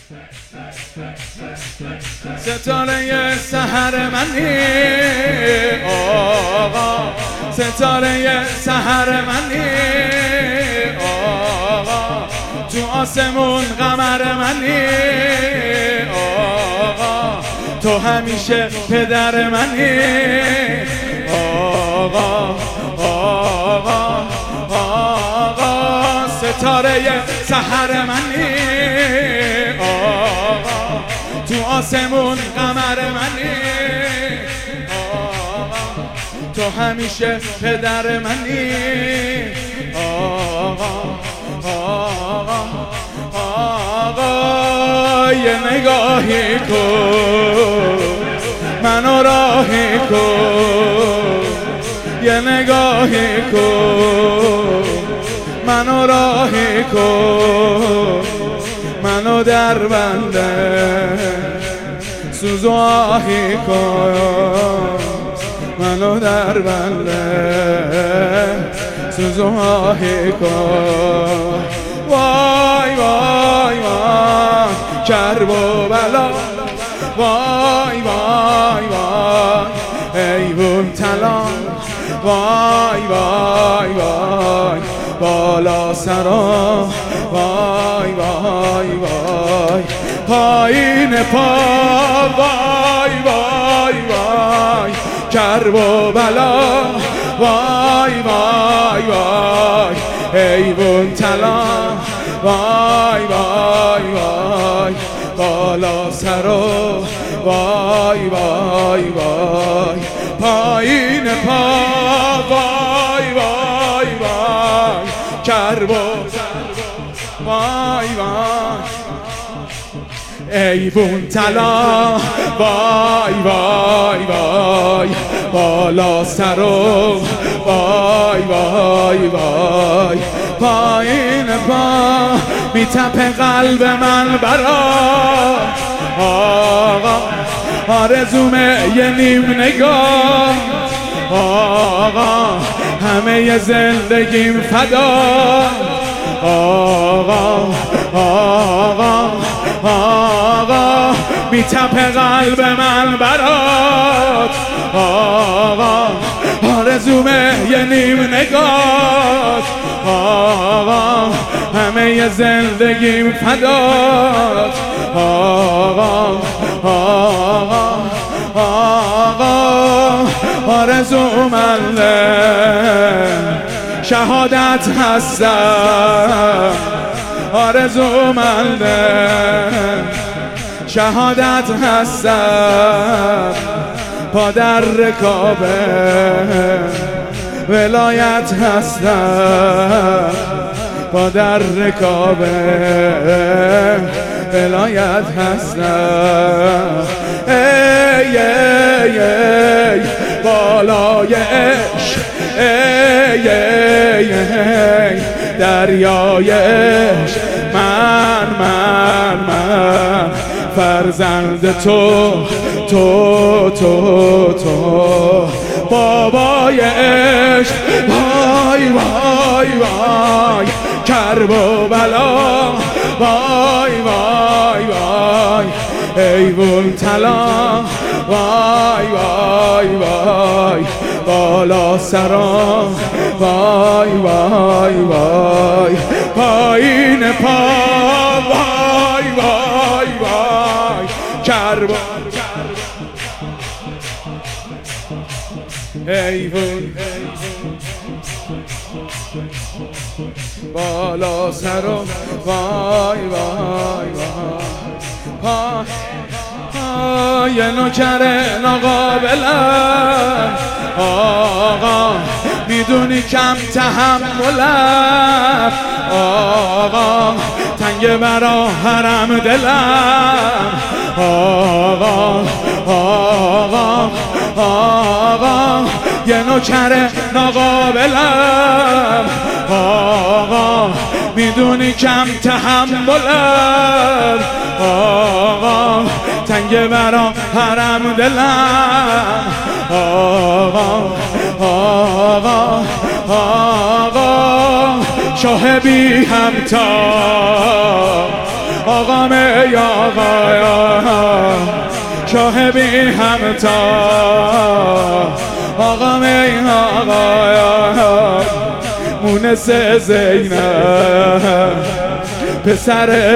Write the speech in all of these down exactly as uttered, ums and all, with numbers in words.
ستاره سحر منی آقا، ستاره سحر منی آقا، تو آسمون قمر منی آقا، تو همیشه پدر منی آقا آقا آقا، ستاره سحر منی آقا، تو آسمون قمر منی آقا، تو همیشه پدر منی آقا آقا آقا، یه نگاهی کن منو راهی کن، یه نگاهی کن منو راهی کن، منو در بنده سوز و آهی کن، منو در بنده سوز و آهی کن. وای وای وای کرب و بلا، وای وای وای ایوون طلا، وای وای وای بالا سرا، وای وای وای پایین پا، وای وای وای کرب و بلا، وای وای وای ایوون طلا، وای وای وای بالا سرا، وای وای وای پایین پا، وای وای وای کرب و وای وای ایوون طلا، وای وای وای بالا سرو، وای وای وای پایین پا، میتپه قلب من برات آقا، آرزومه یه نیم نگاه آقا، همه زندگیم فدا آقا آقا آقا، میتپه قلب من برات آقا، آرزومه یه نیم نگات آقا، همه زندگیم فدات آقا آقا آقا، آرزومنده شهادت هستم، آرزومنده شهادت هستم، پا در رکابه ولایت هستم، پا در رکابه ولایت هستم. ای ای ای بالای عشق، ای ای ای دریای عشق، من من من فرزند تو تو تو تو بابای عشق، وای وای وای کرب و بلا، وای وای وای ایوون طلا، وای وای وای بالا سرا، وای وای وای پایین پا، وای وای وای کرب ایوون بالا سرا، وای وای وای پا یه نوکر ناقابلم آقا، میدونی کم تحملم آقا، تنگ برا حرم دلم آقا آقا آقا، یه نوکر ناقابلم آقا، میدونی کم تحملم آقا، تنگ برا حرم دلم آقا آقا آقا، شاه بی همتا آقا می آقا شاه بی همتا آقا می آقا مونس زینب پسر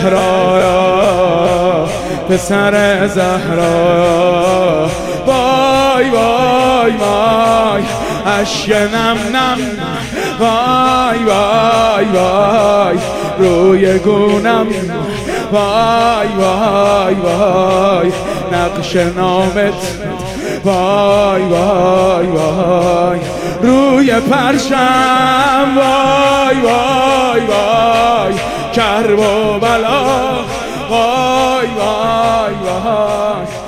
زهرا پسر زهرا وای وای وای اشک نم نم وای وای وای روی گونم وای وای وای نقش نامت وای وای وای روی پرشم وای وای وای کرب و بلا وای وای وای